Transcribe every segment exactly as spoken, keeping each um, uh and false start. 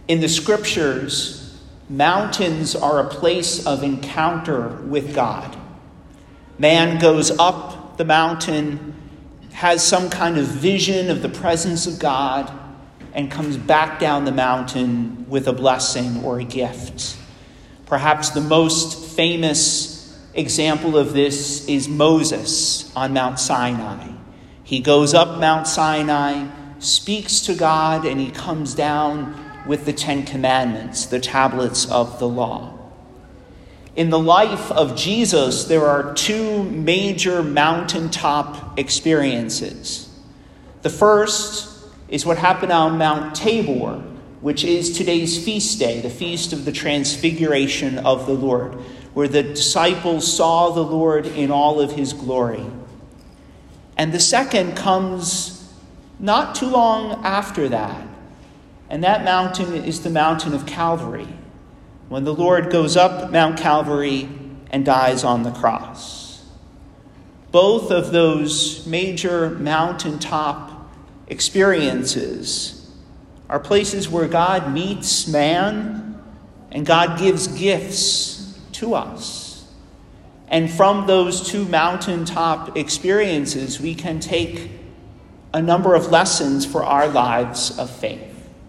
In the scriptures, mountains are a place of encounter with God. Man goes up the mountain, has some kind of vision of the presence of God, and comes back down the mountain with a blessing or a gift. Perhaps the most famous example of this is Moses on Mount Sinai. He goes up Mount Sinai, speaks to God, and he comes down with the Ten Commandments, the tablets of the law. In the life of Jesus, there are two major mountaintop experiences. The first is what happened on Mount Tabor, which is today's feast day, the Feast of the Transfiguration of the Lord, where the disciples saw the Lord in all of his glory. And the second comes not too long after that. And that mountain is the mountain of Calvary, when the Lord goes up Mount Calvary and dies on the cross. Both of those major mountaintop experiences are places where God meets man and God gives gifts to us. And from those two mountaintop experiences, we can take a number of lessons for our lives of faith.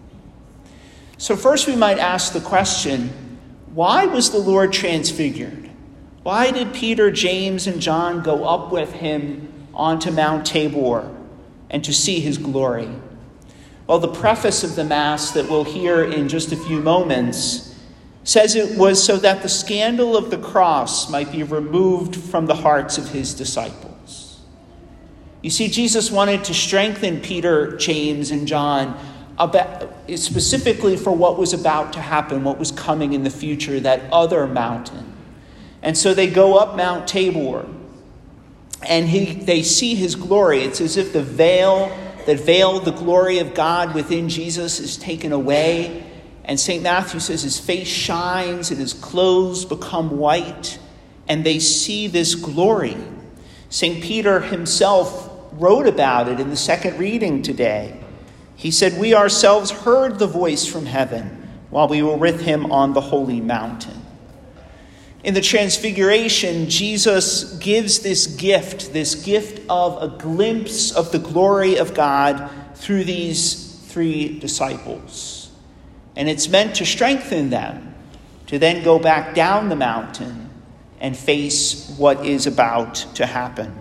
So first we might ask the question, why was the Lord transfigured? Why did Peter, James, and John go up with him onto Mount Tabor and to see his glory? Well, the preface of the Mass that we'll hear in just a few moments says it was so that the scandal of the cross might be removed from the hearts of his disciples. You see, Jesus wanted to strengthen Peter, James, and John about, specifically for what was about to happen, what was coming in the future, that other mountain. And so they go up Mount Tabor, and he, they see his glory. It's as if the veil that veiled the glory of God within Jesus is taken away. And Saint Matthew says his face shines and his clothes become white, and they see this glory. Saint Peter himself wrote about it in the second reading today. He said, "We ourselves heard the voice from heaven while we were with him on the holy mountain." In the Transfiguration, Jesus gives this gift, this gift of a glimpse of the glory of God through these three disciples. And it's meant to strengthen them to then go back down the mountain and face what is about to happen.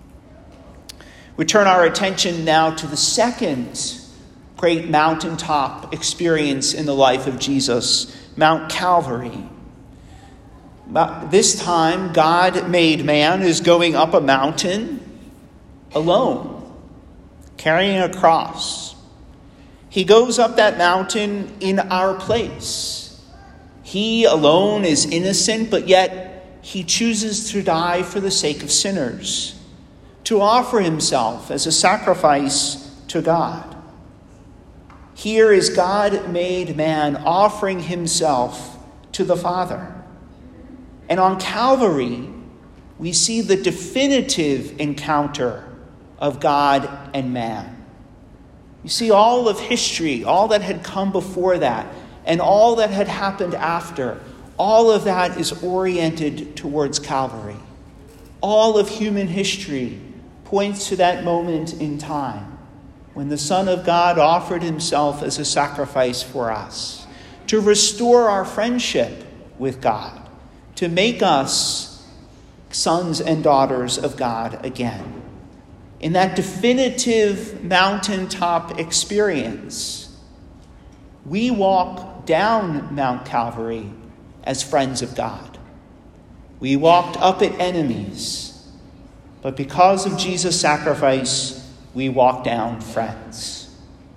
We turn our attention now to the second great mountaintop experience in the life of Jesus, Mount Calvary. This time, God-made man is going up a mountain alone, carrying a cross. He goes up that mountain in our place. He alone is innocent, but yet he chooses to die for the sake of sinners, to offer himself as a sacrifice to God. Here is God-made man offering himself to the Father. And on Calvary, we see the definitive encounter of God and man. You see, all of history, all that had come before that, and all that had happened after, all of that is oriented towards Calvary. All of human history points to that moment in time when the Son of God offered himself as a sacrifice for us, to restore our friendship with God, to make us sons and daughters of God again. In that definitive mountaintop experience, we walk down Mount Calvary as friends of God. We walked up it enemies, but because of Jesus' sacrifice, we walk down friends.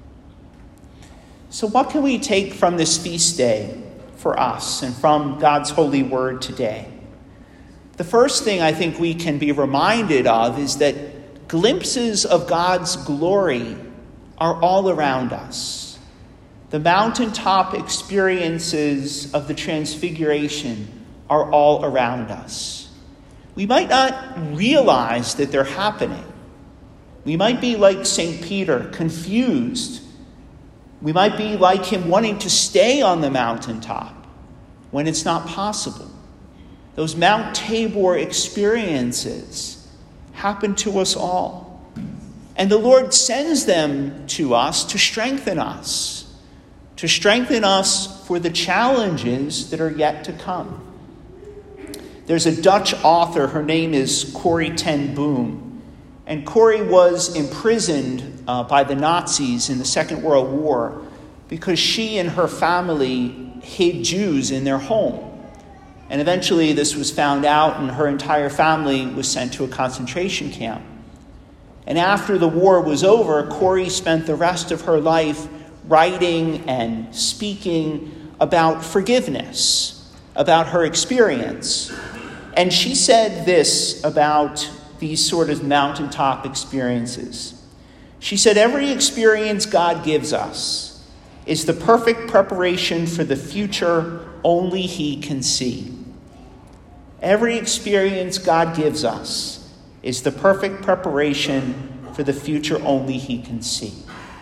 So what can we take from this feast day for us and from God's holy word today? The first thing I think we can be reminded of is that glimpses of God's glory are all around us. The mountaintop experiences of the Transfiguration are all around us. We might not realize that they're happening. We might be like Saint Peter, confused We might be like him, wanting to stay on the mountaintop when it's not possible. Those Mount Tabor experiences happen to us all. And the Lord sends them to us to strengthen us, to strengthen us for the challenges that are yet to come. There's a Dutch author, her name is Corrie ten Boom, and Corrie was imprisoned uh, by the Nazis in the Second World War because she and her family hid Jews in their home. And eventually this was found out, and her entire family was sent to a concentration camp. And after the war was over, Corrie spent the rest of her life writing and speaking about forgiveness, about her experience. And she said this about these sort of mountaintop experiences. She said, "Every experience God gives us is the perfect preparation for the future only He can see." Every experience God gives us is the perfect preparation for the future only He can see.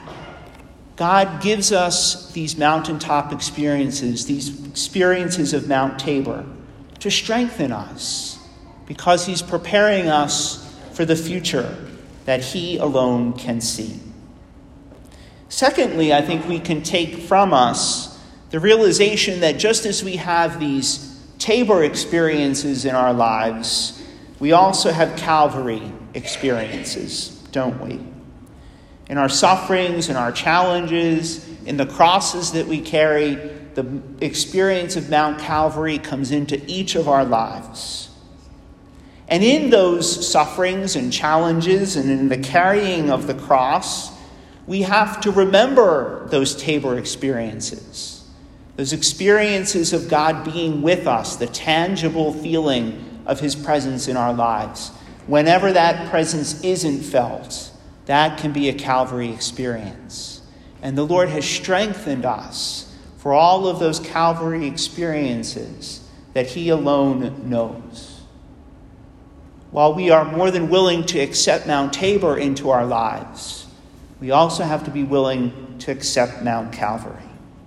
God gives us these mountaintop experiences, these experiences of Mount Tabor, to strengthen us, because He's preparing us for the future that He alone can see. Secondly, I think we can take from us the realization that just as we have these Tabor experiences in our lives, we also have Calvary experiences, don't we? In our sufferings, in our challenges, in the crosses that we carry, the experience of Mount Calvary comes into each of our lives. And in those sufferings and challenges and in the carrying of the cross, we have to remember those Tabor experiences. Those experiences of God being with us, the tangible feeling of His presence in our lives. Whenever that presence isn't felt, that can be a Calvary experience. And the Lord has strengthened us for all of those Calvary experiences that He alone knows. While we are more than willing to accept Mount Tabor into our lives, we also have to be willing to accept Mount Calvary.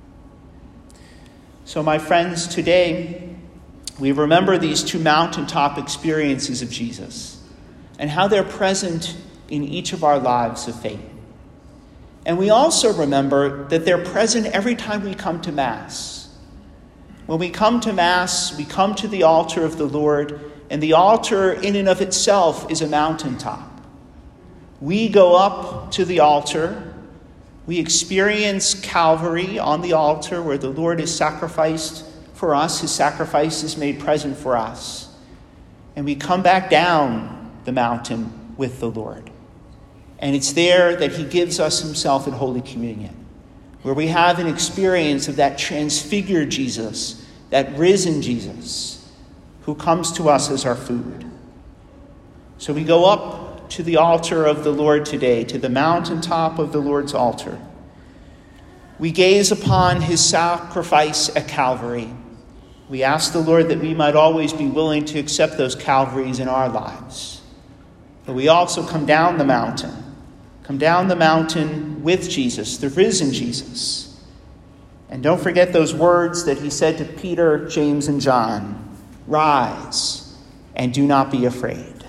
So, my friends, today we remember these two mountaintop experiences of Jesus and how they're present in each of our lives of faith. And we also remember that they're present every time we come to Mass. When we come to Mass, we come to the altar of the Lord, and the altar in and of itself is a mountaintop. We go up to the altar. We experience Calvary on the altar where the Lord is sacrificed for us. His sacrifice is made present for us. And we come back down the mountain with the Lord. And it's there that He gives us Himself in Holy Communion, where we have an experience of that transfigured Jesus, that risen Jesus, who comes to us as our food. So we go up to the altar of the Lord today, to the mountaintop of the Lord's altar. We gaze upon His sacrifice at Calvary. We ask the Lord that we might always be willing to accept those Calvaries in our lives. But we also come down the mountain, come down the mountain with Jesus, the risen Jesus. And don't forget those words that He said to Peter, James, and John: "Rise and do not be afraid."